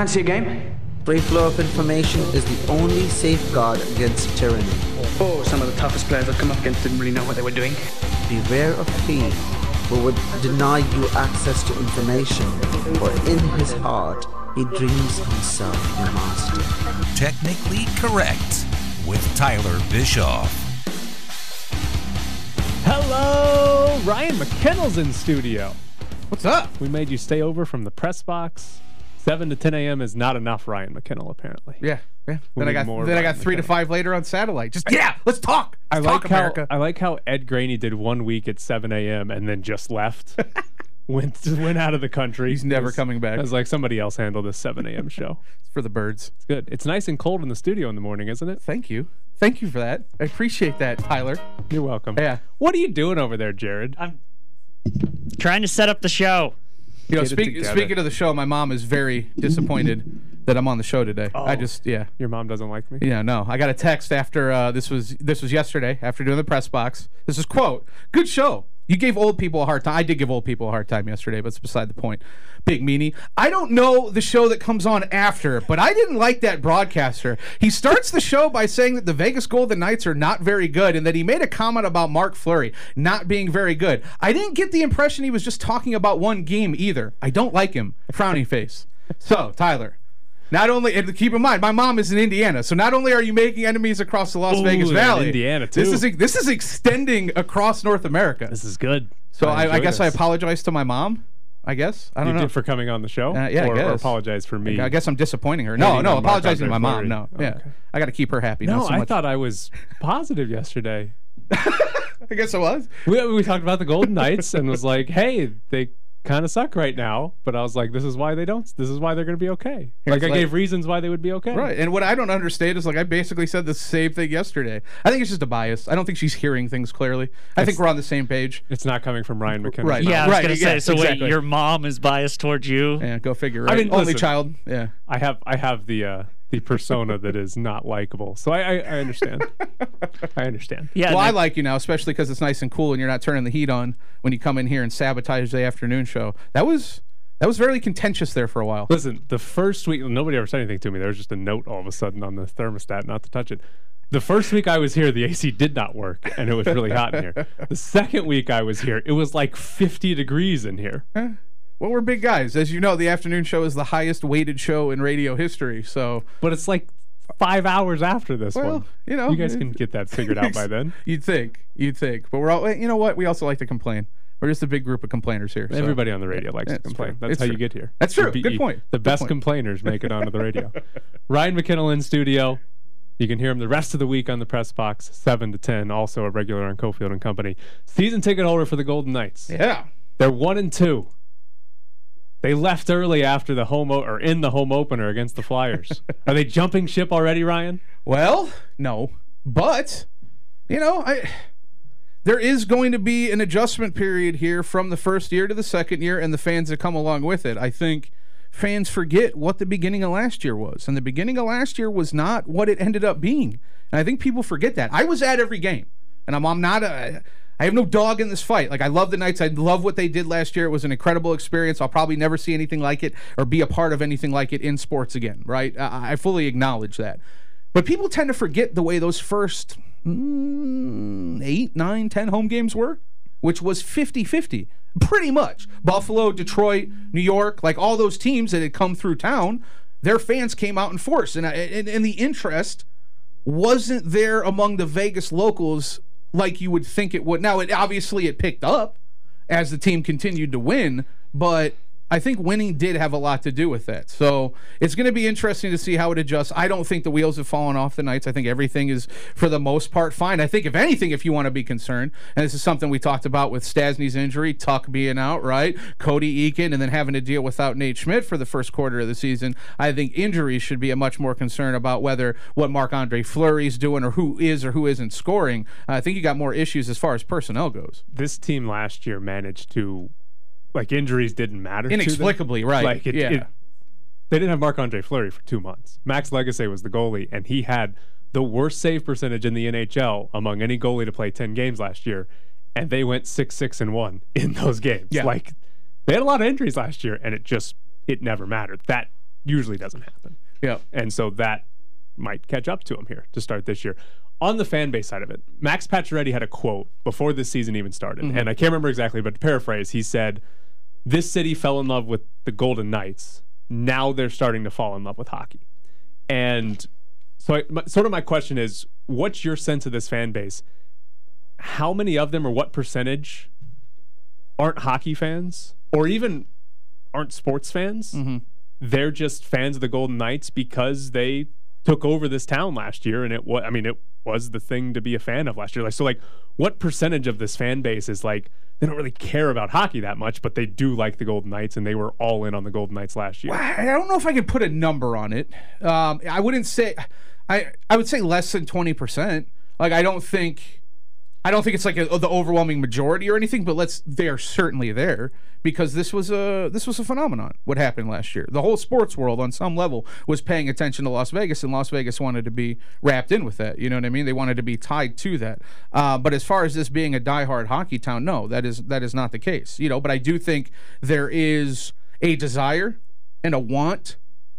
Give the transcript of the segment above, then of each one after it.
Fancy a game? Free flow of information is the only safeguard against tyranny. Oh, some of the toughest players I've come up against didn't really know what they were doing. Beware of he who would deny you access to information, for in his heart he dreams himself your master. Technically Correct with Tyler Bischoff. Hello, Ryan McKinnell's in studio. What's up? We made you stay over from the press box. 7 to 10 a.m. is not enough, Ryan McKinnell, apparently. Yeah. We Then I need got 3 to 5 later on satellite. Just let's talk. I Let's talk, America. like how Ed Graney did 1 week at 7 a.m. and then just left. went out of the country. He's never coming back. I was like, somebody else handle this 7 a.m. show. It's for the birds. It's good. It's nice and cold in the studio in the morning, isn't it? Thank you. Thank you for that. I appreciate that, Tyler. You're welcome. Yeah. What are you doing over there, Jared? I'm trying to set up the show. You know, Get it together. speaking of the show, my mom is very disappointed that I'm on the show today. Oh. Your mom doesn't like me? Yeah, no. I got a text after this was yesterday after doing the press box. This is quote, "Good show. You gave old people a hard time." I did give old people a hard time yesterday, but it's beside the point. Big meanie. I don't know the show that comes on after, but I didn't like that broadcaster. He starts the show by saying that the Vegas Golden Knights are not very good and that he made a comment about Mark Fleury not being very good. I didn't get the impression he was just talking about one game either. I don't like him. Frowny face. So, Tyler, not only, and keep in mind, my mom is in Indiana, so not only are you making enemies across the Las Vegas Valley, Indiana too. This is extending across North America. This is good. So I guess I this. apologize to my mom. I guess I don't You know did for coming on the show. yeah, or I guess. apologize for me. I guess I'm disappointing her. Hating No, on apologizing to my Marc-Andre mom. Fleury. No, yeah, Okay. I got to keep her happy. No, not so I much. thought I was positive yesterday. I guess I was. We talked about the Golden Knights and was like, hey, they kind of suck right now, but I was like, this is why they're going to be okay. Here's I gave reasons why they would be okay. Right, and what I don't understand is, like, I basically said the same thing yesterday. I think it's just a bias. I don't think she's hearing things clearly. I think we're on the same page. It's not coming from Ryan McKinnell. Right. Yeah, I was Right, going to yeah, say, so exactly. wait, your mom is biased towards you? Yeah, go figure. Right? I mean, only listen. child. Yeah. I have the persona that is not likable, so I understand. I understand. Yeah. Well, I like you now, especially because it's nice and cool, and you're not turning the heat on when you come in here and sabotage the afternoon show. That was very contentious there for a while. Listen, the first week, nobody ever said anything to me. There was just a note all of a sudden on the thermostat not to touch it. The first week I was here, the AC did not work, and it was really hot in here. The second week I was here, it was like 50 degrees in here. Well, we're big guys. As you know, the afternoon show is the highest weighted show in radio history. So, But it's like 5 hours after this well, one. you know, You guys can get that figured out by then. You'd think. But we're all, you know what? We also like to complain. We're just a big group of complainers here. So. Everybody on the radio likes to It's complain. true. That's It's how true. you get here. That's true. The Good point. The Good best point. complainers make it onto the radio. Ryan McKinnell in studio. You can hear him the rest of the week on the press box, 7 to 10. Also a regular on Cofield and Company. Season ticket holder for the Golden Knights. Yeah. They're 1-2. They left early after the in the home opener against the Flyers. Are they jumping ship already, Ryan? Well, no. But, you know, there is going to be an adjustment period here from the first year to the second year and the fans that come along with it. I think fans forget what the beginning of last year was. And the beginning of last year was not what it ended up being. And I think people forget that. I was at every game. And I have no dog in this fight. Like, I love the Knights. I love what they did last year. It was an incredible experience. I'll probably never see anything like it or be a part of anything like it in sports again, right? I fully acknowledge that. But people tend to forget the way those first 8, 9, 10 home games were, which was 50-50, pretty much. Buffalo, Detroit, New York, like all those teams that had come through town, their fans came out in force. And the interest wasn't there among the Vegas locals like you would think it would. Now, it picked up as the team continued to win, but I think winning did have a lot to do with that. So it's going to be interesting to see how it adjusts. I don't think the wheels have fallen off the Knights. I think everything is, for the most part, fine. I think, if anything, if you want to be concerned, and this is something we talked about with Stasny's injury, Tuck being out, right? Cody Eakin, and then having to deal without Nate Schmidt for the first quarter of the season, I think injuries should be a much more concern about whether what Marc-Andre Fleury's doing or who is or who isn't scoring. I think you got more issues as far as personnel goes. This team last year managed to, like, injuries didn't matter inexplicably, to them. right? Like, they didn't have Marc-Andre Fleury for 2 months. Max Legacy was the goalie, and he had the worst save percentage in the NHL among any goalie to play 10 games last year, and they went 6-6-1 in those games. Yeah. Like, they had a lot of injuries last year, and it never mattered. That usually doesn't happen. Yeah. And so that might catch up to him here to start this year. On the fan base side of it, Max Pacioretty had a quote before this season even started, and I can't remember exactly, but to paraphrase, he said, "This city fell in love with the Golden Knights. Now they're starting to fall in love with hockey." And so sort of my question is, what's your sense of this fan base? How many of them, or what percentage, aren't hockey fans or even aren't sports fans? They're just fans of the Golden Knights because they took over this town last year, and it was the thing to be a fan of last year. What percentage of this fan base is like, they don't really care about hockey that much, but they do like the Golden Knights, and they were all in on the Golden Knights last year? I don't know if I could put a number on it. I wouldn't say, I would say less than 20%. Like, I don't think it's like the overwhelming majority or anything, but they are certainly there, because this was a phenomenon. What happened last year? The whole sports world, on some level, was paying attention to Las Vegas, and Las Vegas wanted to be wrapped in with that. You know what I mean? They wanted to be tied to that. But as far as this being a diehard hockey town, no, that is not the case. You know, but I do think there is a desire and a want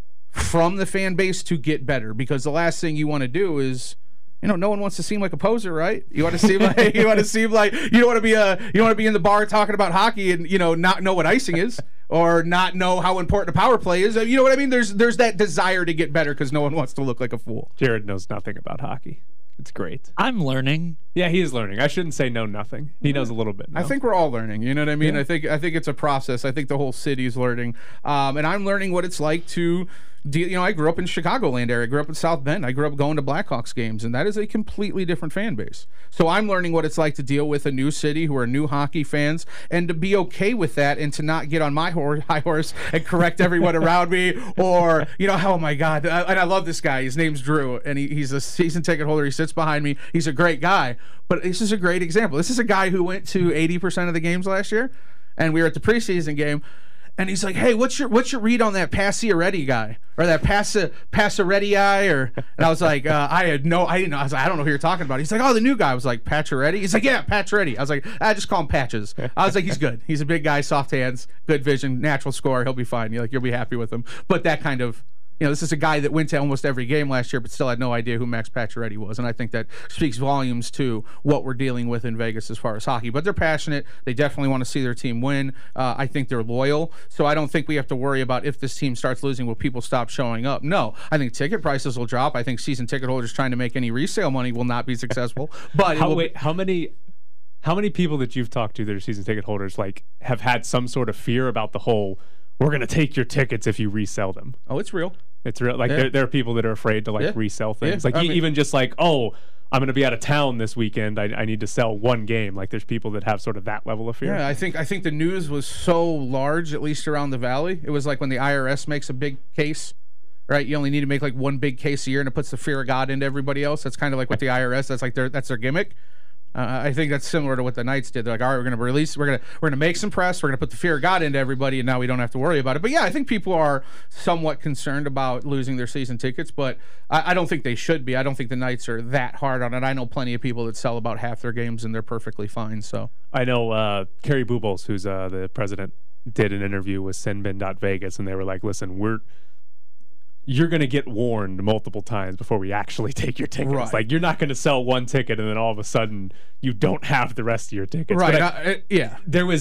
from the fan base to get better, because the last thing you want to do is, no one wants to seem like a poser, right? You want to seem like you don't want to be in the bar talking about hockey and not know what icing is, or not know how important a power play is. You know what I mean? There's that desire to get better because no one wants to look like a fool. Jared knows nothing about hockey. It's great. I'm learning. Yeah, he is learning. I shouldn't say know nothing. He knows a little bit now. I think we're all learning. You know what I mean? Yeah. I think it's a process. I think the whole city is learning, and I'm learning what it's like to. I grew up in Chicagoland area. I grew up in South Bend. I grew up going to Blackhawks games, and that is a completely different fan base. So I'm learning what it's like to deal with a new city who are new hockey fans, and to be okay with that, and to not get on my high horse and correct everyone around me, or oh my God. And I love this guy. His name's Drew, and he's a season ticket holder. He sits behind me. He's a great guy. But this is a great example. This is a guy who went to 80% of the games last year, and we were at the preseason game. And he's like, "Hey, what's your read on that Pacioretty guy, or that Pacioretty guy?" And I was like, I didn't know. I was like, "I don't know who you're talking about." He's like, "Oh, the new guy." I was like, "Pacioretty?" He's like, "Yeah, Pacioretty." I was like, "I just call him Patches." I was like, "He's good. He's a big guy, soft hands, good vision, natural scorer. He'll be fine. You'll be happy with him." But that kind of. This is a guy that went to almost every game last year, but still had no idea who Max Pacioretty was. And I think that speaks volumes to what we're dealing with in Vegas as far as hockey. But they're passionate. They definitely want to see their team win. I think they're loyal. So I don't think we have to worry about if this team starts losing, will people stop showing up? No. I think ticket prices will drop. I think season ticket holders trying to make any resale money will not be successful. But how many people that you've talked to that are season ticket holders have had some sort of fear about the whole, we're going to take your tickets if you resell them? Oh, it's real. It's real. There are people that are afraid to resell things. Yeah. Even just I'm going to be out of town this weekend. I need to sell one game. There's people that have sort of that level of fear. Yeah, I think the news was so large, at least around the valley. It was like when the IRS makes a big case, right? You only need to make one big case a year, and it puts the fear of God into everybody else. That's kind of like with the IRS. That's their gimmick. I think that's similar to what the Knights did. They're like, all right, we're going to make some press, we're going to put the fear of God into everybody, and now we don't have to worry about it. But yeah, I think people are somewhat concerned about losing their season tickets, but I don't think they should be. I don't think the Knights are that hard on it. I know plenty of people that sell about half their games, and they're perfectly fine. So I know Kerry Bubbles, who's the president, did an interview with Sinbin.Vegas, and they were like, listen, you're going to get warned multiple times before we actually take your tickets. Right. You're not going to sell one ticket and then all of a sudden you don't have the rest of your tickets. Right. Yeah.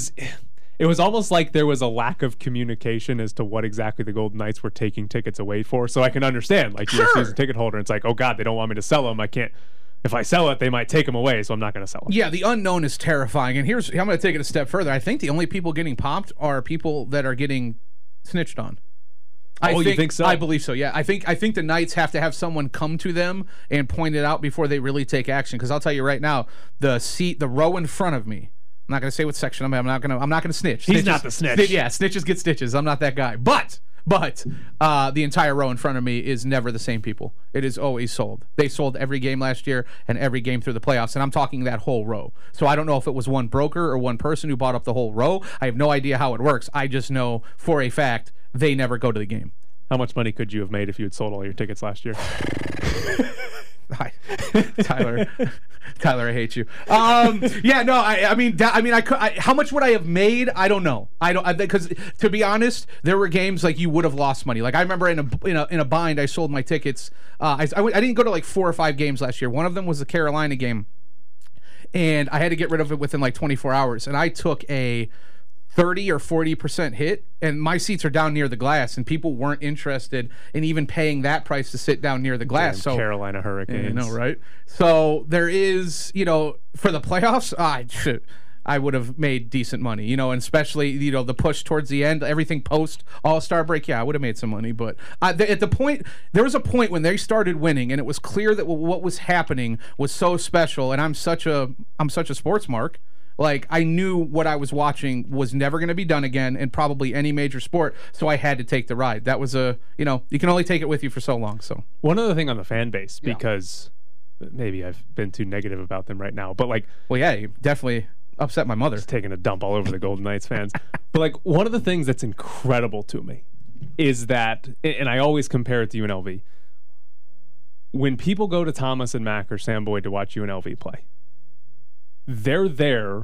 It was almost like there was a lack of communication as to what exactly the Golden Knights were taking tickets away for. So I can understand, you're a season ticket holder. It's like, oh God, they don't want me to sell them. I can't. If I sell it, they might take them away, so I'm not going to sell them. Yeah, the unknown is terrifying. And I'm going to take it a step further. I think the only people getting popped are people that are getting snitched on. You think so? I believe so, yeah. I think the Knights have to have someone come to them and point it out before they really take action. Because I'll tell you right now, the row in front of me, I'm not going to say what section I'm in. I'm not going to snitch. He's not the snitch. Yeah, snitches get stitches. I'm not that guy. But the entire row in front of me is never the same people. It is always sold. They sold every game last year and every game through the playoffs, and I'm talking that whole row. So I don't know if it was one broker or one person who bought up the whole row. I have no idea how it works. I just know for a fact they never go to the game. How much money could you have made if you had sold all your tickets last year? Hi, Tyler. Tyler, I hate you. Yeah, no, I mean, how much would I have made? I don't know. Because to be honest, there were games like you would have lost money. Like I remember in a bind, I sold my tickets. I didn't go to like 4 or 5 games last year. One of them was the Carolina game, and I had to get rid of it within like 24 hours. And I took a 30 or 40% hit, and my seats are down near the glass, and people weren't interested in even paying that price to sit down near the glass. Damn So Carolina Hurricanes. I know, right? So there is, for the playoffs, I would have made decent money, and especially, the push towards the end, everything post All-Star break, I would have made some money. But there was a point when they started winning, and it was clear that what was happening was so special, and I'm such a sports mark. Like, I knew what I was watching was never going to be done again in probably any major sport, so I had to take the ride. That was you can only take it with you for so long. So one other thing on the fan base, because maybe I've been too negative about them right now, but like, well, yeah, you definitely upset my mother. Just taking a dump all over the Golden Knights fans. But like, one of the things that's incredible to me is that, and I always compare it to UNLV, when people go to Thomas and Mack or Sam Boyd to watch UNLV play, they're there,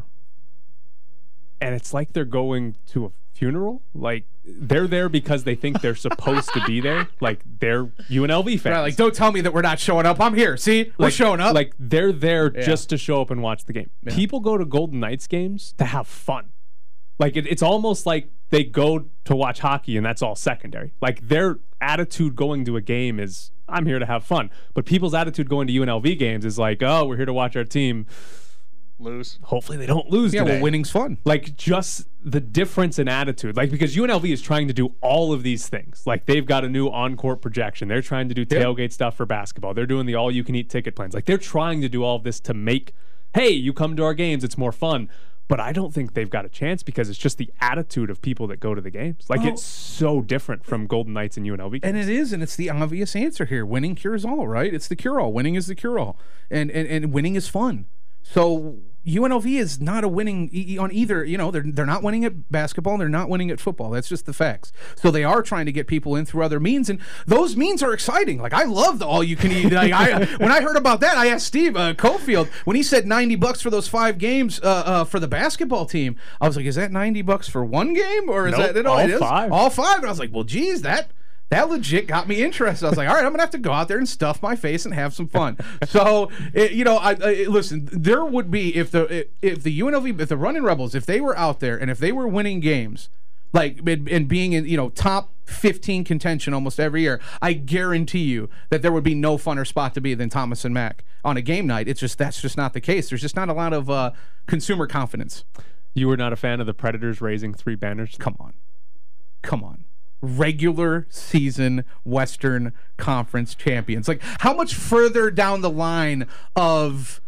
and it's like they're going to a funeral. Like, they're there because they think they're supposed to be there. Like, they're UNLV fans. Right, like, don't tell me that we're not showing up. I'm here. See? We're showing up. Like, they're there just to show up and watch the game. Yeah. People go to Golden Knights games to have fun. Like, it's almost like they go to watch hockey, and that's all secondary. Like, their attitude going to a game is, I'm here to have fun. But people's attitude going to UNLV games is like, oh, we're here to watch our team lose. Hopefully they don't lose today. Well, winning's fun. Like, just the difference in attitude. Like, because UNLV is trying to do all of these things. Like, they've got a new on-court projection. They're trying to do tailgate stuff for basketball. They're doing the all-you-can-eat ticket plans. Like, they're trying to do all of this to make, hey, you come to our games, it's more fun. But I don't think they've got a chance because it's just the attitude of people that go to the games. Like, it's so different from Golden Knights and UNLV games. And it is, and it's the obvious answer here. Winning cures all, right? It's the cure-all. Winning is the cure-all. And winning is fun. So UNLV is not a winning on either. They're not winning at basketball and they're not winning at football. That's just the facts. So they are trying to get people in through other means, and those means are exciting. Like, I love the all-you-can-eat. When I heard about that, I asked Steve Cofield when he said $90 for those 5 games for the basketball team. I was like, is that $90 for one game, or is that all 5? All 5. And I was like, well, geez, that legit got me interested. I was like, all right, I'm going to have to go out there and stuff my face and have some fun. So, listen, there would be, if the UNLV, if the Running Rebels, if they were out there and if they were winning games, like, and being in, top 15 contention almost every year, I guarantee you that there would be no funner spot to be than Thomas and Mack on a game night. That's just not the case. There's just not a lot of consumer confidence. You were not a fan of the Predators raising 3 banners? Come on. Regular season Western Conference champions. Like, how much further down the line of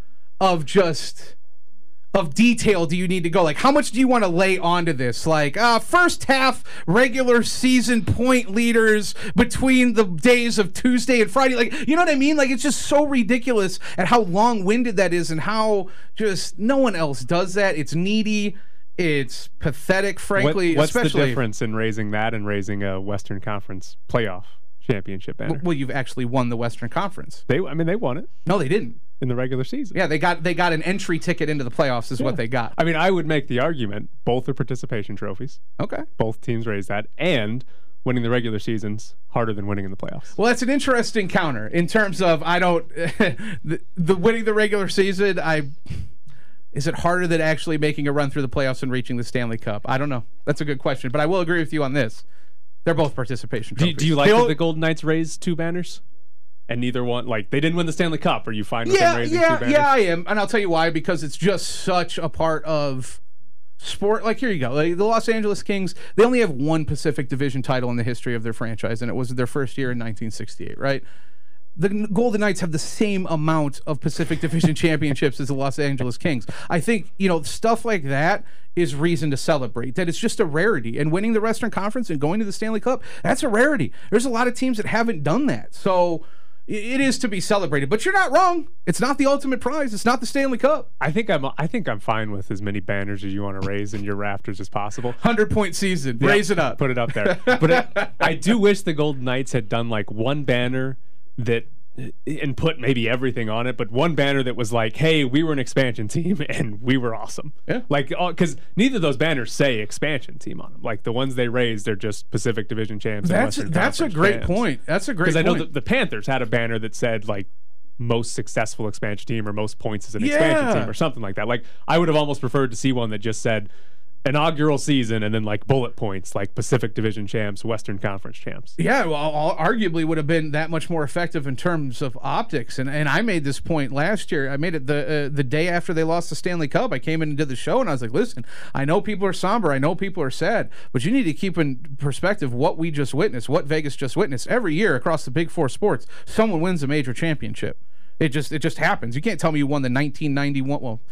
detail do you need to go? Like, how much do you want to lay onto this? Like, first half regular season point leaders between the days of Tuesday and Friday. Like, you know what I mean? Like, it's just so ridiculous at how long-winded that is and how just no one else does that. It's needy. It's pathetic, frankly. What's the difference in raising that and raising a Western Conference playoff championship banner? Well, you've actually won the Western Conference. They won it. No, they didn't. In the regular season. Yeah, they got an entry ticket into the playoffs is what they got. I mean, I would make the argument both are participation trophies. Okay. Both teams raised that, and winning the regular season's harder than winning in the playoffs. Well, that's an interesting counter in terms of the winning the regular season. Is it harder than actually making a run through the playoffs and reaching the Stanley Cup? I don't know. That's a good question, but I will agree with you on this. They're both participation trophies. Do you like that the Golden Knights raised 2 banners? And neither one, like, they didn't win the Stanley Cup. Are you fine with them raising 2 banners? Yeah, I am. And I'll tell you why. Because it's just such a part of sport. Like, here you go. Like, the Los Angeles Kings, they only have 1 Pacific Division title in the history of their franchise, and it was their first year in 1968, right? The Golden Knights have the same amount of Pacific Division championships as the Los Angeles Kings. I think, stuff like that is reason to celebrate. That it's just a rarity. And winning the Western Conference and going to the Stanley Cup, that's a rarity. There's a lot of teams that haven't done that. So it is to be celebrated. But you're not wrong. It's not the ultimate prize. It's not the Stanley Cup. I think I'm fine with as many banners as you want to raise in your rafters as possible. 100-point season. Yeah, raise it up. Put it up there. But I do wish the Golden Knights had done like one banner that and put maybe everything on it, but one banner that was like, hey, we were an expansion team and we were awesome. Yeah. Like, because neither of those banners say expansion team on them. Like, the ones they raised, they're just Pacific Division champs. That's a great point. That's a great point. Because I know the Panthers had a banner that said, like, most successful expansion team or most points as an expansion team or something like that. Like, I would have almost preferred to see one that just said inaugural season and then like bullet points like Pacific Division champs, Western Conference champs. Yeah, well, arguably would have been that much more effective in terms of optics. And I made this point last year. I made it the day after they lost the Stanley Cup. I came in and did the show, and I was like, listen, I know people are somber. I know people are sad. But you need to keep in perspective what we just witnessed, what Vegas just witnessed. Every year across the Big Four sports, someone wins a major championship. It just happens. You can't tell me you won the 1991. Well,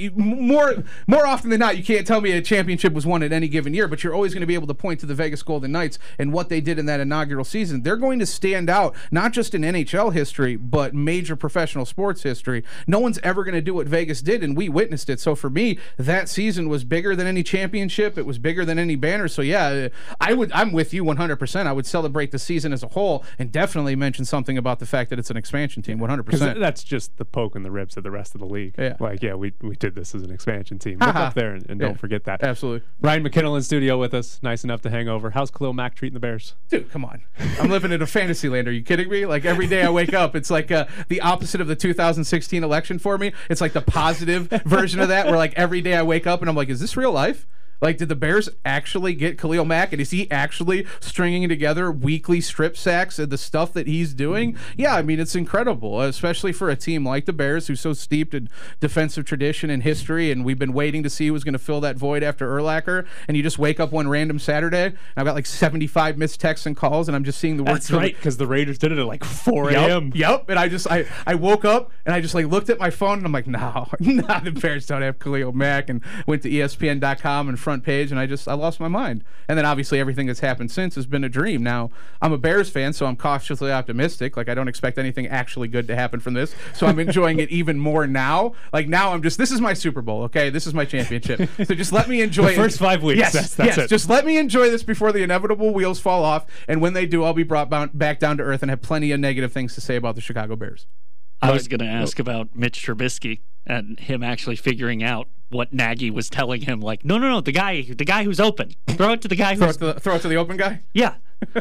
more often than not, you can't tell me a championship was won at any given year, but you're always going to be able to point to the Vegas Golden Knights and what they did in that inaugural season. They're going to stand out, not just in NHL history, but major professional sports history. No one's ever going to do what Vegas did, and we witnessed it. So for me, that season was bigger than any championship. It was bigger than any banner. So yeah, I'm with you 100%. I would celebrate the season as a whole and definitely mention something about the fact that it's an expansion team 100%. That's just the poke in the ribs of the rest of the league. Yeah. Like, yeah, we did this as an expansion team. Look up there and don't forget that. Absolutely. Ryan McKinnell in studio with us. Nice enough to hang over. How's Khalil Mack treating the Bears? Dude, come on. I'm living in a fantasy land. Are you kidding me? Like, every day I wake up, it's like the opposite of the 2016 election for me. It's like the positive version of that, where like every day I wake up and I'm like, is this real life? Like, did the Bears actually get Khalil Mack, and is he actually stringing together weekly strip sacks and the stuff that he's doing? Yeah, I mean, it's incredible, especially for a team like the Bears, who's so steeped in defensive tradition and history, and we've been waiting to see who was going to fill that void after Urlacher, and you just wake up one random Saturday, and I've got like 75 missed texts and calls, and I'm just seeing the word. That's right, because the Raiders did it at like 4 a.m. Yep, and I woke up, and I just like looked at my phone, and I'm like, no, the Bears don't have Khalil Mack, and went to ESPN.com and front page, and I lost my mind. And then obviously everything that's happened since has been a dream. Now, I'm a Bears fan, so I'm cautiously optimistic. Like, I don't expect anything actually good to happen from this, so I'm enjoying it even more now. Like, now I'm just, this is my Super Bowl, okay? This is my championship. So just let me enjoy the first 5 weeks. Yes, that's it. Just let me enjoy this before the inevitable wheels fall off, and when they do, I'll be brought back down to earth and have plenty of negative things to say about the Chicago Bears. I was going to ask about Mitch Trubisky and him actually figuring out what Nagy was telling him. Like, no, the guy who's open. Throw it to the guy who's... Throw it to the open guy? Yeah.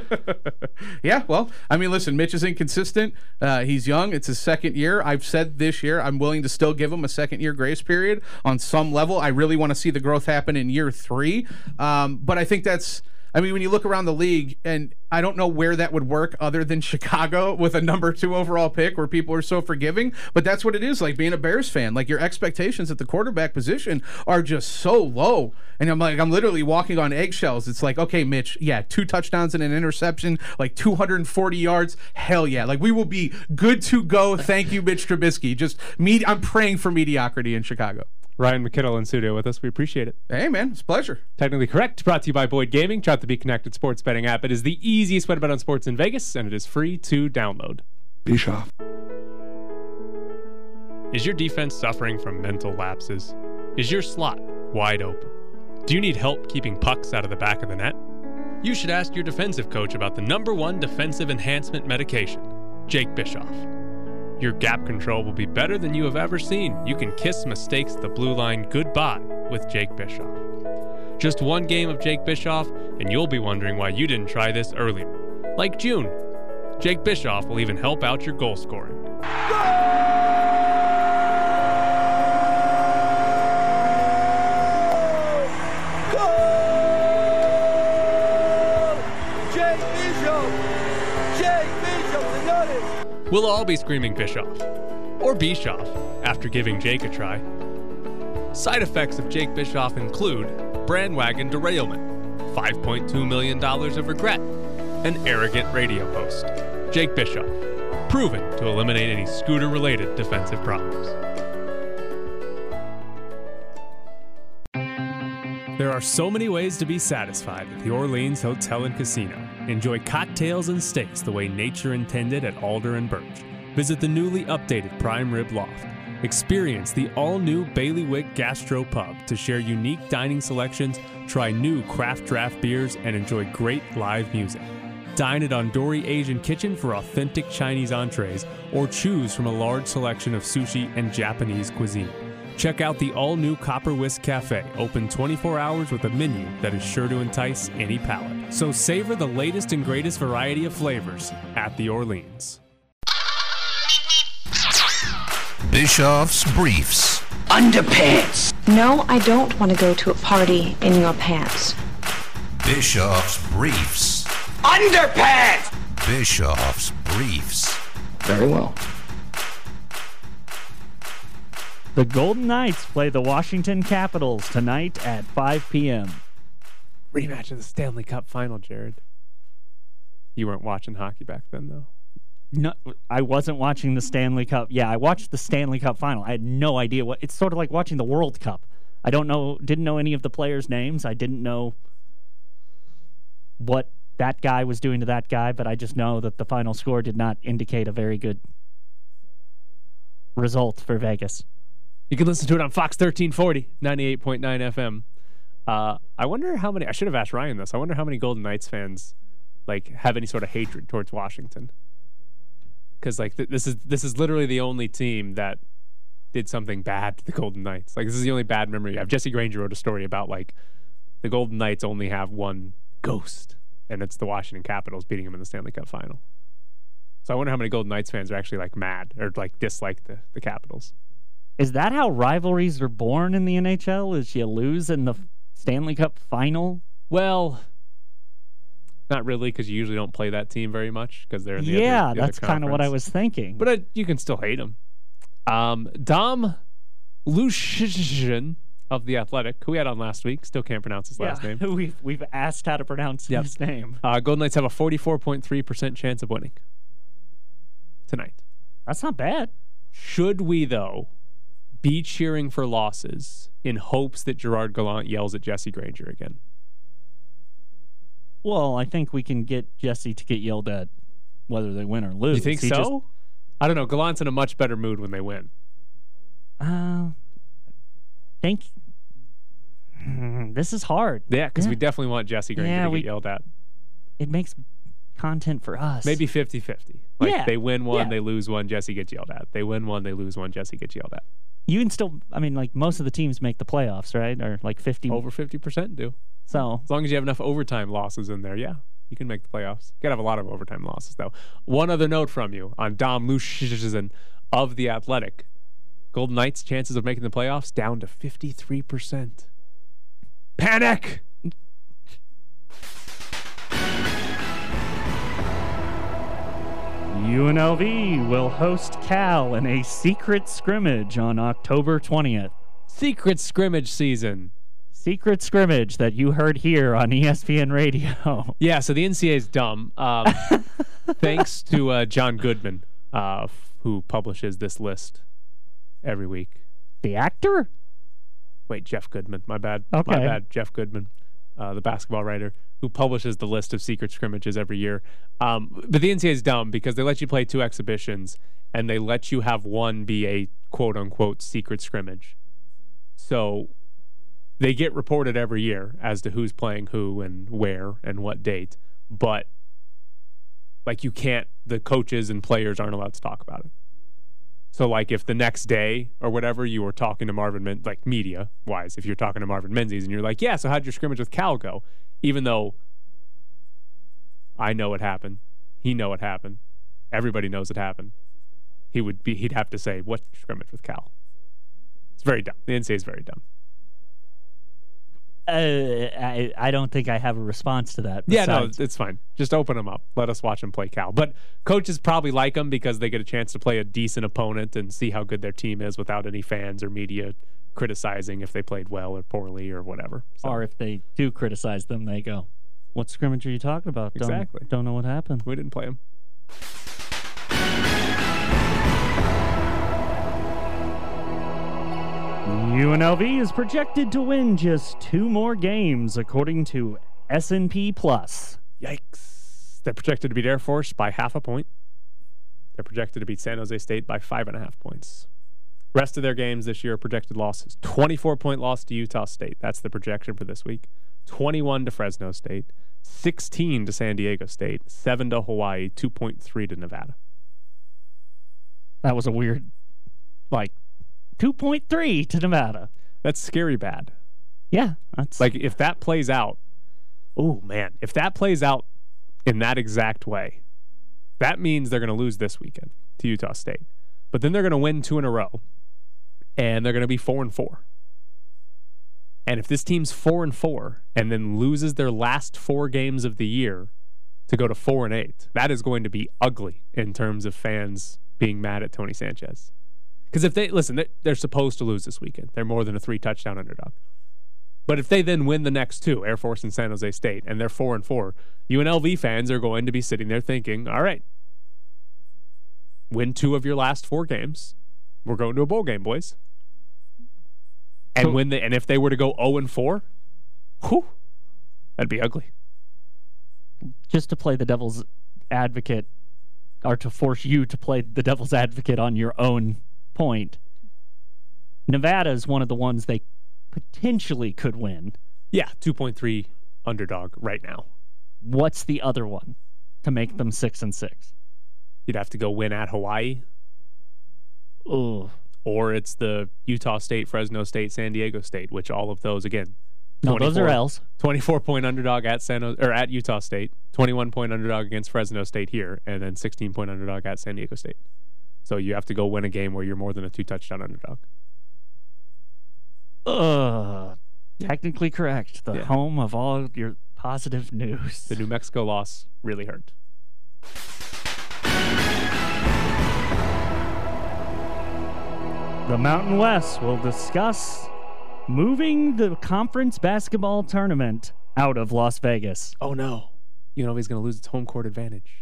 Yeah, well, I mean, listen, Mitch is inconsistent. He's young. It's his second year. I've said this year I'm willing to still give him a second-year grace period on some level. I really want to see the growth happen in year 3. But I think that's... I mean, when you look around the league, and I don't know where that would work other than Chicago with a number 2 overall pick where people are so forgiving, but that's what it is like being a Bears fan. Like, your expectations at the quarterback position are just so low. And I'm literally walking on eggshells. It's like, okay, Mitch, yeah, 2 touchdowns and an interception, like 240 yards. Hell yeah. Like, we will be good to go. Thank you, Mitch Trubisky. I'm praying for mediocrity in Chicago. Ryan McKinnell in studio with us. We appreciate it. Hey, man. It's a pleasure. Technically Correct, brought to you by Boyd Gaming. Try out the Be Connected sports betting app. It is the easiest way to bet on sports in Vegas, and it is free to download. Bischoff. Is your defense suffering from mental lapses? Is your slot wide open? Do you need help keeping pucks out of the back of the net? You should ask your defensive coach about the #1 defensive enhancement medication, Jake Bischoff. Your gap control will be better than you have ever seen. You can kiss mistakes at the blue line goodbye with Jake Bischoff. Just 1 game of Jake Bischoff, and you'll be wondering why you didn't try this earlier. Like June. Jake Bischoff will even help out your goal scoring. We'll all be screaming Bischoff, or Bischoff, after giving Jake a try. Side effects of Jake Bischoff include Brandwagon derailment, $5.2 million of regret, an arrogant radio host. Jake Bischoff, proven to eliminate any scooter-related defensive problems. There are so many ways to be satisfied at the Orleans Hotel and Casino. Enjoy cocktails and steaks the way nature intended at Alder and Birch. Visit the newly updated Prime Rib Loft. Experience the all-new Bailiwick Gastro Pub to share unique dining selections, try new craft draft beers, and enjoy great live music. Dine at Ondori Asian Kitchen for authentic Chinese entrees, or choose from a large selection of sushi and Japanese cuisine. Check out the all-new Copper Whisk Cafe, open 24 hours with a menu that is sure to entice any palate. So savor the latest and greatest variety of flavors at the Orleans. Bischoff's Briefs. Underpants. No, I don't want to go to a party in your pants. Bischoff's Briefs. Underpants! Bischoff's Briefs. Very well. The Golden Knights play the Washington Capitals tonight at 5 p.m. Rematch of the Stanley Cup final, Jared. You weren't watching hockey back then, though. No, I wasn't watching the Stanley Cup. Yeah, I watched the Stanley Cup final. I had no idea what. It's sort of like watching the World Cup. I didn't know any of the players' names. I didn't know what that guy was doing to that guy, but I just know that the final score did not indicate a very good result for Vegas. You can listen to it on Fox 1340, 98.9 FM. I wonder how many. I should have asked Ryan this. I wonder how many Golden Knights fans have any sort of hatred towards Washington. Because this is literally the only team that did something bad to the Golden Knights. This is the only bad memory you have. Jesse Granger wrote a story about the Golden Knights only have one ghost, and it's the Washington Capitals beating them in the Stanley Cup final. So I wonder how many Golden Knights fans are actually mad or dislike the Capitals. Is that how rivalries are born in the NHL? Is you lose in the Stanley Cup final? Well, not really, because you usually don't play that team very much because they're in the other that's kind of what I was thinking. But you can still hate them. Dom Luszczyszyn of The Athletic, who we had on last week, still can't pronounce his last name. We've asked how to pronounce his name. Golden Knights have a 44.3% chance of winning tonight. That's not bad. Should we, though, be cheering for losses in hopes that Gerard Gallant yells at Jesse Granger again? Well, I think we can get Jesse to get yelled at whether they win or lose. You think so? I don't know. Gallant's in a much better mood when they win. This is hard. Yeah, because we definitely want Jesse Granger to get yelled at. It makes content for us. Maybe 50-50. They win one, they lose one, Jesse gets yelled at. They win one, they lose one, Jesse gets yelled at. You can still, most of the teams make the playoffs, right? Or 50. Over 50% do. So as long as you have enough overtime losses in there, you can make the playoffs. You got to have a lot of overtime losses, though. One other note from you on Dom Luszczyszyn of The Athletic. Golden Knights' chances of making the playoffs down to 53%. Panic! UNLV will host Cal in a secret scrimmage on October 20th. Secret scrimmage season. Secret scrimmage that you heard here on ESPN Radio. Yeah, so the NCAA is dumb. Thanks to John Goodman, who publishes this list every week. The actor? Wait, Jeff Goodman. My bad. Okay. My bad. Jeff Goodman, the basketball writer, who publishes the list of secret scrimmages every year. But the NCAA is dumb because they let you play 2 exhibitions and they let you have one be a quote-unquote secret scrimmage. So they get reported every year as to who's playing who and where and what date. But, you can't, the coaches and players aren't allowed to talk about it. So, if the next day or whatever you were talking to Marvin, media-wise, if you're talking to Marvin Menzies and you're like, yeah, so how'd your scrimmage with Cal go? Even though I know it happened, he know it happened, everybody knows it happened, he'd have to say, what scrimmage with Cal? It's very dumb. The NCAA is very dumb. I don't think I have a response to that. Yeah, no, it's fine. Just open them up. Let us watch them play Cal. But coaches probably like them because they get a chance to play a decent opponent and see how good their team is without any fans or media criticizing if they played well or poorly or whatever. So. Or if they do criticize them, they go, what scrimmage are you talking about? Exactly. Don't know what happened. We didn't play them. UNLV is projected to win just 2 more games, according to S&P Plus. Yikes. They're projected to beat Air Force by 0.5 point. They're projected to beat San Jose State by 5.5 points. Rest of their games this year are projected losses. 24-point loss to Utah State. That's the projection for this week. 21 to Fresno State. 16 to San Diego State, 7 to Hawaii, 2.3 to Nevada. That was a weird, 2.3 to Nevada. That's scary bad. Yeah, that's If that plays out, oh man, if that plays out in that exact way, that means they're going to lose this weekend to Utah State. But then they're going to win 2 in a row, and they're going to be 4-4. And if this team's 4-4 and then loses their last 4 games of the year to go to 4-8, that is going to be ugly in terms of fans being mad at Tony Sanchez. Because if they're supposed to lose this weekend. They're more than a 3-touchdown underdog. But if they then win the next 2, Air Force and San Jose State, and they're 4-4, UNLV fans are going to be sitting there thinking, all right, win 2 of your last 4 games. We're going to a bowl game, boys. And and if they were to go 0-4, that'd be ugly. just to play the devil's advocate, or to force you to play the devil's advocate on your own point. Nevada is one of the ones they potentially could win. Yeah, 2.3 underdog right now. What's the other one to make them 6-6? You'd have to go win at Hawaii. Ugh. Or it's the Utah State, Fresno State, San Diego State, which all of those, again, No, those are L's. 24-point underdog at at Utah State, 21-point underdog against Fresno State here, and then 16-point underdog at San Diego State. So you have to go win a game where you're more than a 2-touchdown underdog. Technically correct. The home of all your positive news. The New Mexico loss really hurt. The Mountain West will discuss moving the conference basketball tournament out of Las Vegas. Oh, no. You know he's going to lose its home court advantage.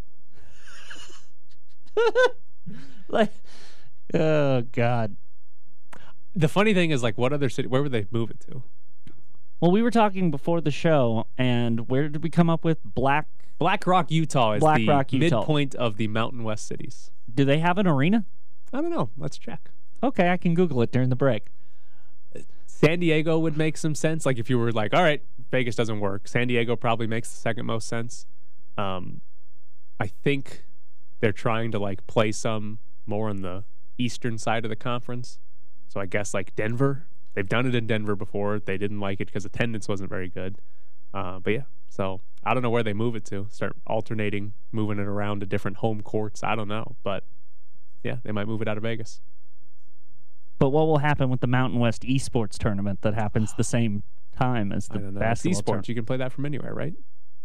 Oh, God. The funny thing is, what other city, where would they move it to? Well, we were talking before the show, and where did we come up with? Black Rock, Utah is Utah. Midpoint of the Mountain West cities. Do they have an arena? I don't know. Let's check. Okay, I can Google it during the break. San Diego would make some sense. If you were all right, Vegas doesn't work. San Diego probably makes the second most sense. I think they're trying to play some more on the eastern side of the conference. So I guess Denver. They've done it in Denver before. They didn't like it because attendance wasn't very good. But yeah, so I don't know where they move it to. Start alternating, moving it around to different home courts. I don't know. But yeah, they might move it out of Vegas. But what will happen with the Mountain West esports tournament that happens the same time as the basketball esports? tournament? You can play that from anywhere, right?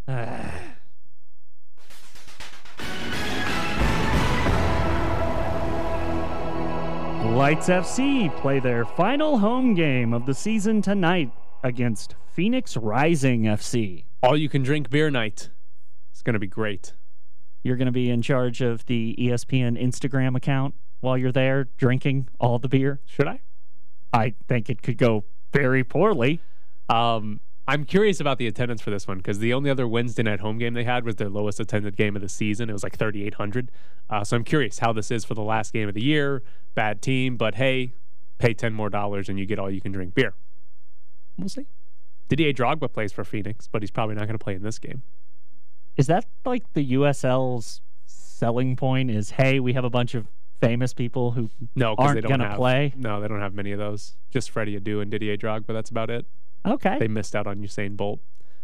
Lights FC play their final home game of the season tonight against Phoenix Rising FC. All you can drink beer night. It's going to be great. You're going to be in charge of the ESPN Instagram account while you're there drinking all the beer? Should I? I think it could go very poorly. I'm curious about the attendance for this one because the only other Wednesday night home game they had was their lowest attended game of the season. It was 3,800. So I'm curious how this is for the last game of the year. Bad team, but hey, pay $10 more and you get all you can drink beer. We'll see. Didier Drogba plays for Phoenix, but he's probably not going to play in this game. Is that the USL's selling point is, hey, we have a bunch of famous people who aren't going to play? No, they don't have many of those. Just Freddie Adu and Didier Drogba, that's about it. Okay. They missed out on Usain Bolt.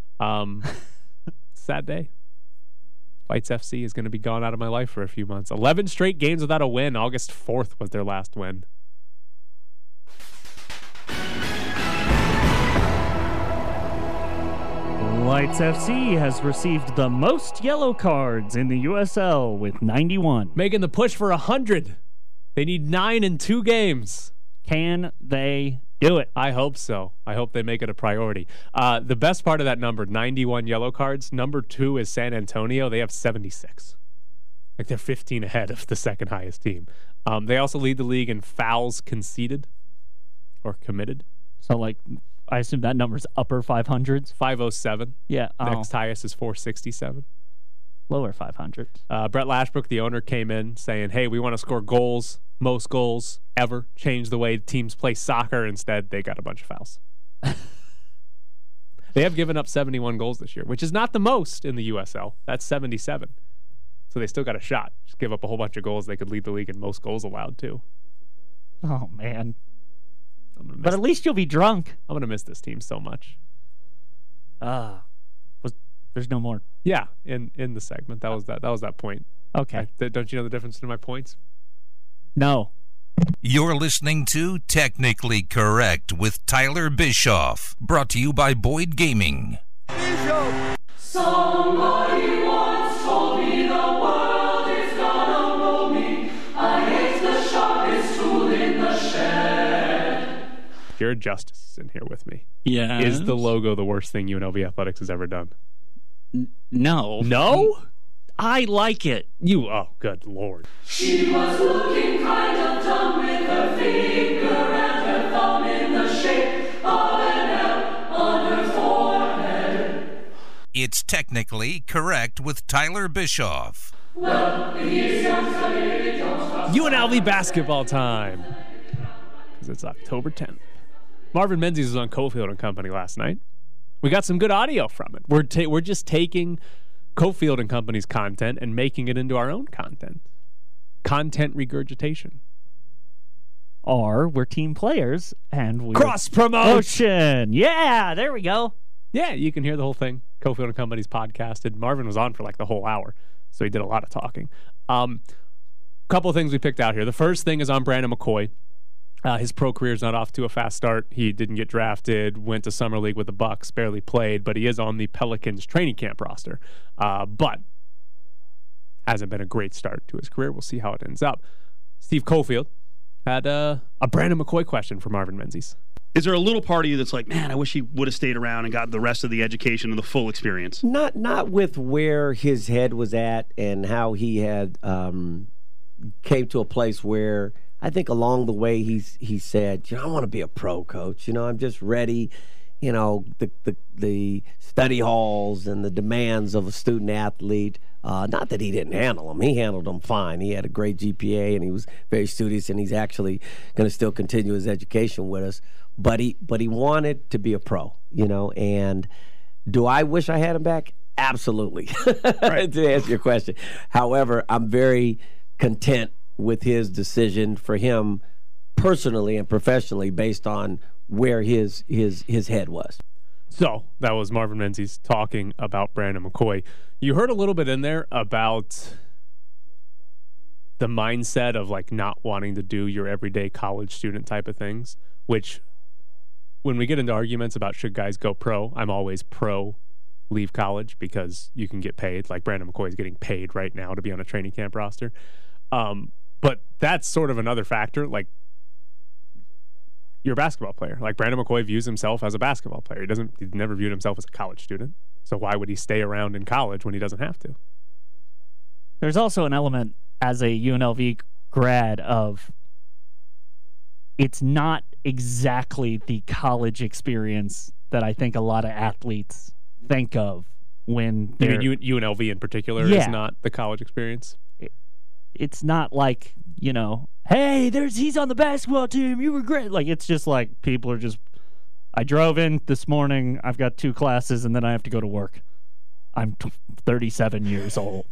Sad day. Lights FC is going to be gone out of my life for a few months. 11 straight games without a win. August 4th was their last win. Lights FC has received the most yellow cards in the USL with 91. Making the push for 100. They need 9 in 2 games. Can they do it? I hope so. I hope they make it a priority. The best part of that number, 91 yellow cards, number 2 is San Antonio. They have 76. They're 15 ahead of the second highest team. They also lead the league in fouls conceded or committed. So, I assume that number's upper 500s? 507. Yeah. Next highest is 467. Lower 500. Brett Lashbrook, the owner, came in saying, hey, we want to score goals, most goals ever, change the way teams play soccer. Instead, they got a bunch of fouls. They have given up 71 goals this year, which is not the most in the USL. That's 77. So they still got a shot. Just give up a whole bunch of goals. They could lead the league in most goals allowed, too. Oh, man. But at least you'll be drunk. I'm going to miss this team so much. There's no more. Yeah, in the segment. That was that point. Okay. Don't you know the difference in my points? No. You're listening to Technically Correct with Tyler Bischoff, brought to you by Boyd Gaming. Somebody once told me the world is gonna roll me. I ain't the sharpest tool in the shed. Jared Justice is in here with me. Yeah. Is the logo the worst thing UNLV Athletics has ever done? No. No? I like it. Oh, good Lord. She was looking kind of dumb with her finger and her thumb in the shape of an L on her forehead. It's Technically Correct with Tyler Bischoff. Well, here's young somebody, don't stop. UNLV basketball time. Because it's October 10th. Marvin Menzies was on Cofield and Company last night. We got some good audio from it. We're just taking Cofield and Company's content and making it into our own content. Content regurgitation. Or we're team players and we Cross promotion. Yeah, there we go. Yeah, you can hear the whole thing. Cofield and Company's podcasted. Marvin was on for like the whole hour, so he did a lot of talking. Couple of things we picked out here. The first thing is on Brandon McCoy. His pro career's not off to a fast start. He didn't get drafted, went to Summer League with the Bucks, barely played, but he is on the Pelicans training camp roster. But hasn't been a great start to his career. We'll see how it ends up. Steve Cofield had a Brandon McCoy question for Marvin Menzies. Is there a little part of you that's like, man, I wish he would have stayed around and got the rest of the education and the full experience? Not with where his head was at and how he had came to a place where I think along the way he said, I want to be a pro coach. I'm just ready. The study halls and the demands of a student athlete. Not that he didn't handle them. He handled them fine. He had a great GPA and he was very studious, and he's actually going to still continue his education with us. But he wanted to be a pro, and do I wish I had him back? Absolutely. Right. To answer your question. However, I'm very content with his decision for him personally and professionally based on where his head was. So that was Marvin Menzies talking about Brandon McCoy. You heard a little bit in there about the mindset of like not wanting to do your everyday college student type of things, which when we get into arguments about should guys go pro, I'm always pro leave college because you can get paid. Like Brandon McCoy is getting paid right now to be on a training camp roster. But that's sort of another factor. Like, you're a basketball player. Like, Brandon McCoy views himself as a basketball player. He's never viewed himself as a college student. So why would he stay around in college when he doesn't have to? There's also an element as a UNLV grad of it's not exactly the college experience that I think a lot of athletes think of when they're... You mean UNLV in particular is not the college experience? It's not like, hey, he's on the basketball team. You were great. Like, it's just like people are just, I drove in this morning. I've got 2 classes and then I have to go to work. I'm 37 years old.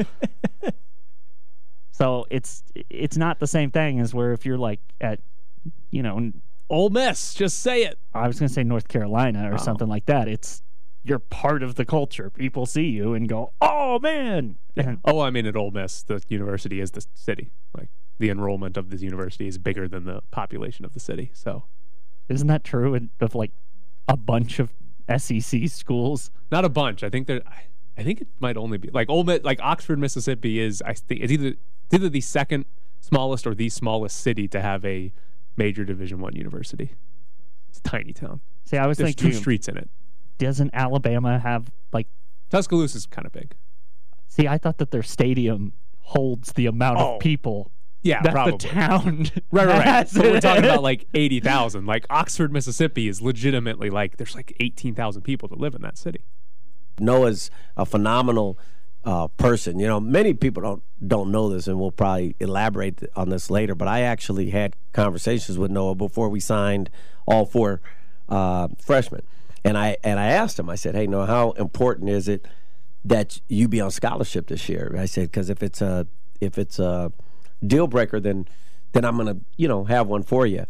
So it's not the same thing as where if you're like at, Ole Miss, just say it. I was going to say North Carolina or something like that. You're part of the culture. People see you and go, oh, man. Yeah. I mean, at Ole Miss, the university is the city. Like, the enrollment of the university is bigger than the population of the city. So, isn't that true of, like, a bunch of SEC schools? Not a bunch. I think it might only be, like, Ole Miss, like, Oxford, Mississippi is, I think, it's either the second smallest or the smallest city to have a major Division I university. It's a tiny town. See, I was There's thinking... 2 streets in it. Doesn't Alabama have, like... Tuscaloosa is kind of big. See, I thought that their stadium holds the amount of people that probably. The town Right. So we're talking about, like, 80,000. Like, Oxford, Mississippi is legitimately, like, there's, like, 18,000 people that live in that city. Noah's a phenomenal person. Many people don't know this, and we'll probably elaborate on this later, but I actually had conversations with Noah before we signed all 4 freshmen. And I asked him, I said, hey, how important is it that you be on scholarship this year? I said, because if it's a deal breaker, then I'm going to, have one for you.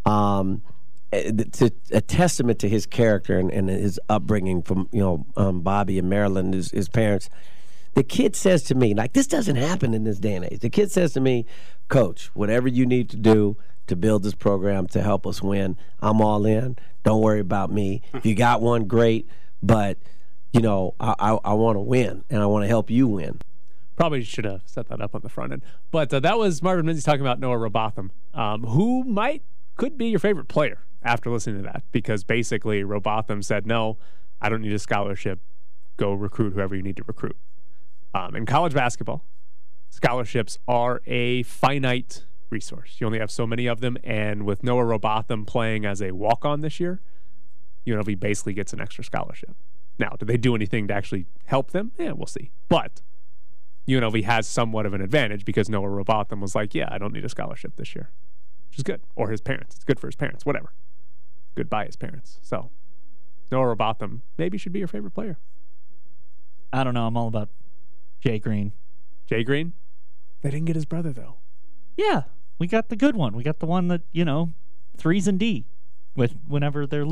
It's a testament to his character and his upbringing from, Bobby and Marilyn, his parents. The kid says to me, like, this doesn't happen in this day and age. The kid says to me, Coach, whatever you need to do to build this program to help us win, I'm all in. Don't worry about me. If you got one, great. But, I want to win, and I want to help you win. Probably should have set that up on the front end. But that was Marvin Menzies talking about Noah Robotham, who could be your favorite player after listening to that, because basically Robotham said, no, I don't need a scholarship. Go recruit whoever you need to recruit. In college basketball, scholarships are a finite resource. You only have so many of them, and with Noah Robotham playing as a walk-on this year, UNLV basically gets an extra scholarship. Now, do they do anything to actually help them? Yeah, we'll see. But UNLV has somewhat of an advantage because Noah Robotham was like, yeah, I don't need a scholarship this year, which is good. Or his parents. It's good for his parents, whatever. Good by his parents. So Noah Robotham maybe should be your favorite player. I don't know. I'm all about Jay Green. Jay Green? They didn't get his brother, though. Yeah, we got the good one. We got the one that, threes and D with whenever they're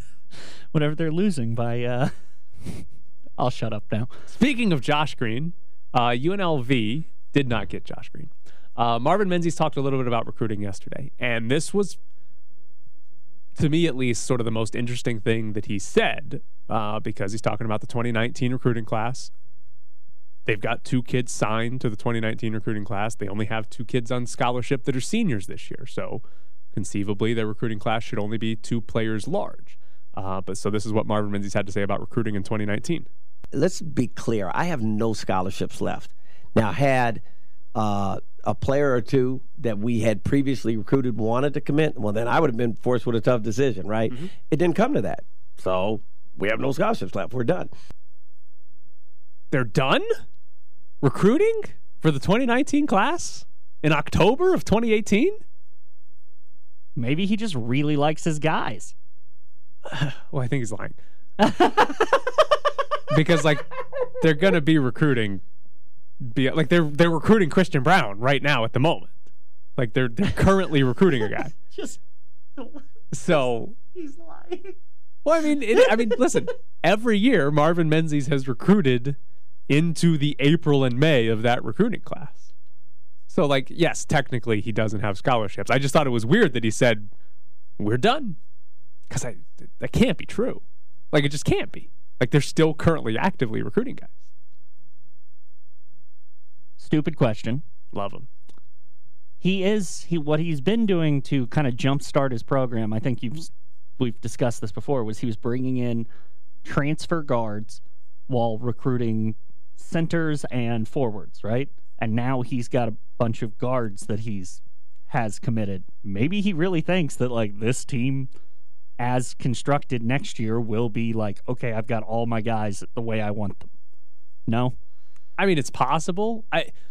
losing by I'll shut up now. Speaking of Josh Green, UNLV did not get Josh Green. Marvin Menzies talked a little bit about recruiting yesterday, and this was, to me at least, sort of the most interesting thing that he said, because he's talking about the 2019 recruiting class. They've got 2 kids signed to the 2019 recruiting class. They only have 2 kids on scholarship that are seniors this year. So conceivably, their recruiting class should only be 2 players large. So this is what Marvin Menzies had to say about recruiting in 2019. Let's be clear. I have no scholarships left. Now, had a player or 2 that we had previously recruited wanted to commit, well, then I would have been forced with a tough decision, right? Mm-hmm. It didn't come to that. So we have no scholarships left. We're done. They're done? Recruiting for the 2019 class in October of 2018? Maybe he just really likes his guys. Well, I think he's lying. Because, they're going to be recruiting. They're recruiting Christian Brown right now at the moment. They're currently recruiting a guy. So he's lying. Well, I mean, listen. Every year, Marvin Menzies has recruited into the April and May of that recruiting class. So, yes, technically he doesn't have scholarships. I just thought it was weird that he said, we're done. Because that can't be true. It just can't be. They're still currently actively recruiting guys. Stupid question. Love him. What he's been doing to kind of jumpstart his program, I think we've discussed this before, was he was bringing in transfer guards while recruiting centers and forwards, right? And now he's got a bunch of guards that has committed. Maybe he really thinks that this team as constructed next year will be okay, I've got all my guys the way I want them. No? I mean, it's possible.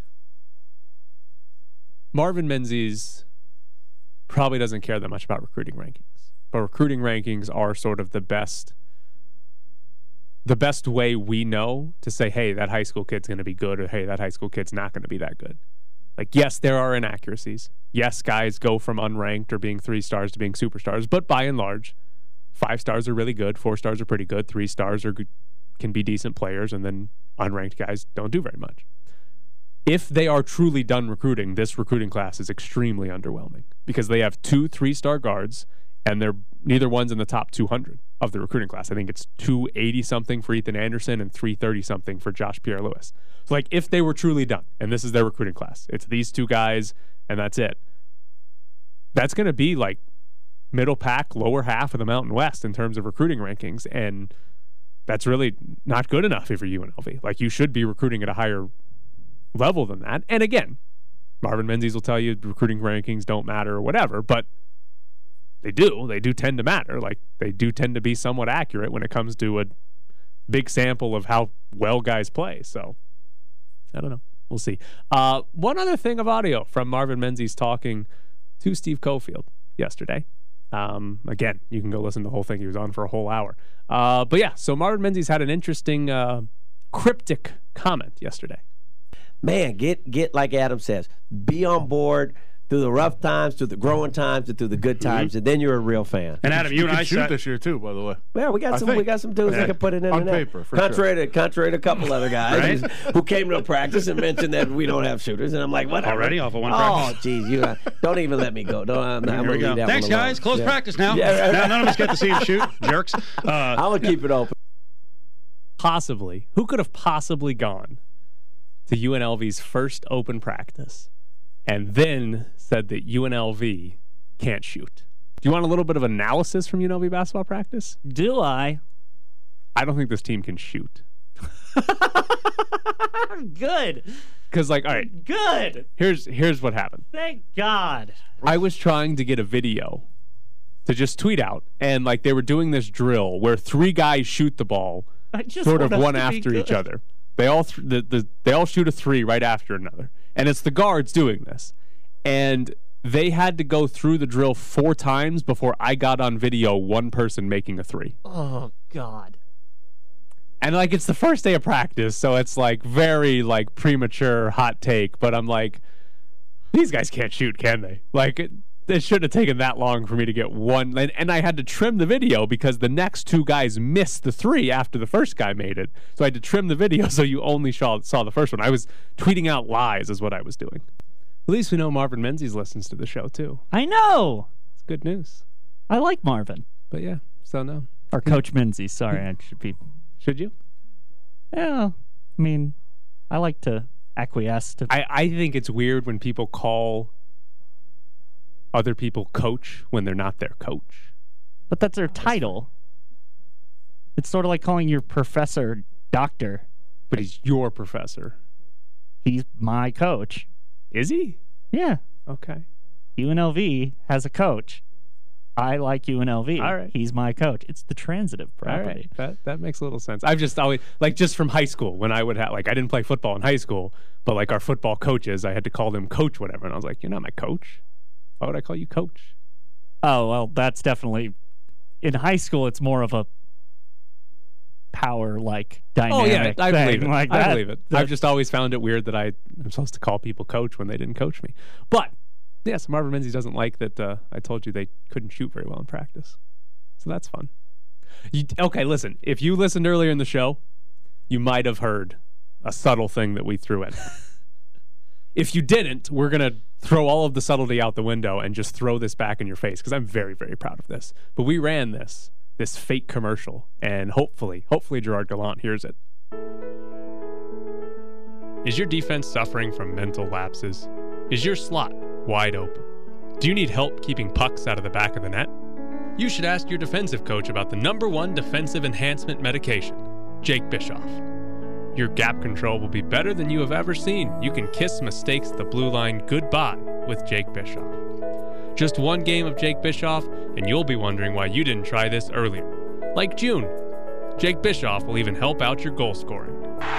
Marvin Menzies probably doesn't care that much about recruiting rankings. But recruiting rankings are sort of the best way we know to say, hey, that high school kid's going to be good, or hey, that high school kid's not going to be that good. Yes, there are inaccuracies. Yes, guys go from unranked or being 3 stars to being superstars, but by and large, 5 stars are really good, 4 stars are pretty good, 3 stars can be decent players, and then unranked guys don't do very much. If they are truly done recruiting, this recruiting class is extremely underwhelming because they have 2 3-star guards, and neither one's in the top 200 of the recruiting class. I think it's 280-something for Ethan Anderson and 330-something for Josh Pierre-Louis. So, if they were truly done, and this is their recruiting class, it's these 2 guys, and that's it. That's going to be, middle pack, lower half of the Mountain West in terms of recruiting rankings, and that's really not good enough for UNLV. You should be recruiting at a higher level than that. And again, Marvin Menzies will tell you recruiting rankings don't matter or whatever, but they do. They do tend to matter. They do tend to be somewhat accurate when it comes to a big sample of how well guys play. So, I don't know. We'll see. One other thing of audio from Marvin Menzies talking to Steve Cofield yesterday. Again, you can go listen to the whole thing. He was on for a whole hour. But yeah, so Marvin Menzies had an interesting cryptic comment yesterday. Man, get like Adam says, be on board through the rough times, through the growing times, and through the good times, and then you're a real fan. And Adam, you and I shoot this year too, by the way. Well, we got some dudes that can put it in on the net. paper, for contrary to a couple other guys who came to a practice and mentioned that we don't have shooters, and I'm like, whatever. Already off of one practice. Oh, geez, you don't even let me go. I'm Here we go. leave that Thanks, one alone. guys. Close practice now. Yeah. Now none of us get to see him shoot. Jerks. I'm gonna keep it open. Possibly, who could have possibly gone to UNLV's first open practice and then said that UNLV can't shoot? Do you want a little bit of analysis from UNLV basketball practice? Do I? I don't think this team can shoot. Good. Because, like, all right. Good. Here's what happened. Thank God. I was trying to get a video to just tweet out, and, like, they were doing this drill where 3 guys shoot the ball sort of one after each other. They all they all shoot a 3 right after another. And it's the guards doing this. And they had to go through the drill 4 times before I got on video one person making a 3. Oh, God. And, like, it's the first day of practice, so it's, like, very, like, premature hot take. But I'm like, these guys can't shoot, can they? Like, it shouldn't have taken that long for me to get one. And I had to trim the video because the next 2 guys missed the 3 after the first guy made it. So I had to trim the video so you only saw the first one. I was tweeting out lies is what I was doing. At least we know Marvin Menzies listens to the show, too. I know. It's good news. I like Marvin. But, yeah, so no. Or Coach Menzies. Sorry, I should be. Should you? Yeah. I mean, I like to acquiesce to. I think it's weird when people call other people coach when they're not their coach. But that's their title. It's sort of like calling your professor doctor. But he's your professor. He's my coach. Is he? Yeah. Okay. UNLV has a coach. I like UNLV. All right. He's my coach. It's the transitive property. All right. That makes a little sense. I've just always, like, just from high school when I would have, like, I didn't play football in high school, but, like, our football coaches, I had to call them coach whatever. And I was like, you're not my coach. Why would I call you coach? Oh, well, that's definitely, in high school, it's more of a power, like, dynamic. Oh, yeah, I believe it. Like I believe it. I've just always found it weird that I'm supposed to call people coach when they didn't coach me. But, yes, Marvin Menzies doesn't like that I told you they couldn't shoot very well in practice. So that's fun. Okay, listen. If you listened earlier in the show, you might have heard a subtle thing that we threw in. If you didn't, we're going to throw all of the subtlety out the window and just throw this back in your face because I'm very, very proud of this. But we ran this fake commercial, and hopefully Gerard Gallant hears it. Is your defense suffering from mental lapses? Is your slot wide open? Do you need help keeping pucks out of the back of the net? You should ask your defensive coach about the #1 defensive enhancement medication, Jake Bischoff. Your gap control will be better than you have ever seen. You can kiss mistakes at the blue line goodbye with Jake Bischoff. Just 1 game of Jake Bischoff, and you'll be wondering why you didn't try this earlier. Like June, Jake Bischoff will even help out your goal scoring.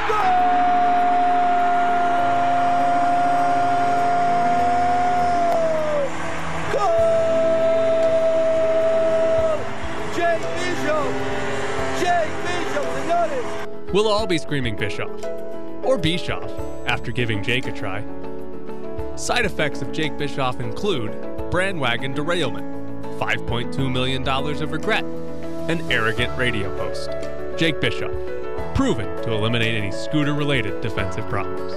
We'll all be screaming Bischoff, or Bischoff, after giving Jake a try. Side effects of Jake Bischoff include Brandwagon derailment, $5.2 million of regret, an arrogant radio post. Jake Bischoff, proven to eliminate any scooter-related defensive problems.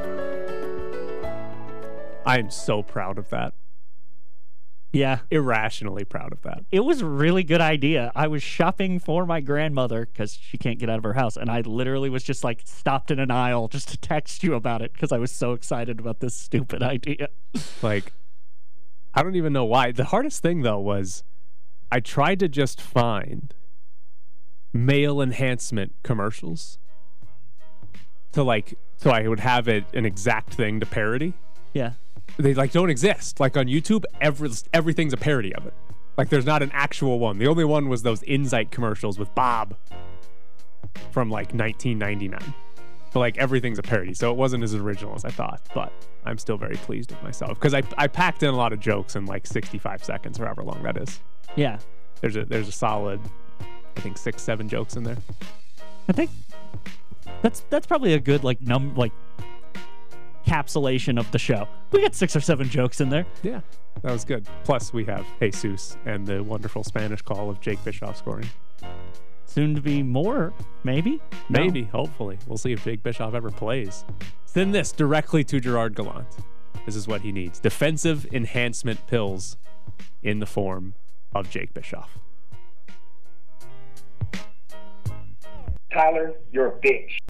I am so proud of that. Yeah. Irrationally proud of that. It was a really good idea. I was shopping for my grandmother because she can't get out of her house, and I literally was just like stopped in an aisle just to text you about it because I was so excited about this stupid idea. Like, I don't even know why. The hardest thing, though, was I tried to just find male enhancement commercials to, like, so I would have an exact thing to parody. Yeah. They, like, don't exist. Like, on YouTube, everything's a parody of it. Like, there's not an actual one. The only one was those Insight commercials with Bob from, like, 1999. But, like, everything's a parody, so it wasn't as original as I thought. But I'm still very pleased with myself because I packed in a lot of jokes in, like, 65 seconds or however long that is. Yeah. There's a solid, I think 6-7 jokes in there. I think that's probably a good capsulation of the show. We got 6 or 7 jokes in there. Yeah, that was good. Plus, we have Jesus and the wonderful Spanish call of Jake Bischoff scoring. Soon to be more, maybe? Maybe, No. hopefully. We'll see if Jake Bischoff ever plays. Send this directly to Gerard Gallant. This is what he needs. Defensive enhancement pills in the form of Jake Bischoff. Tyler, you're a bitch.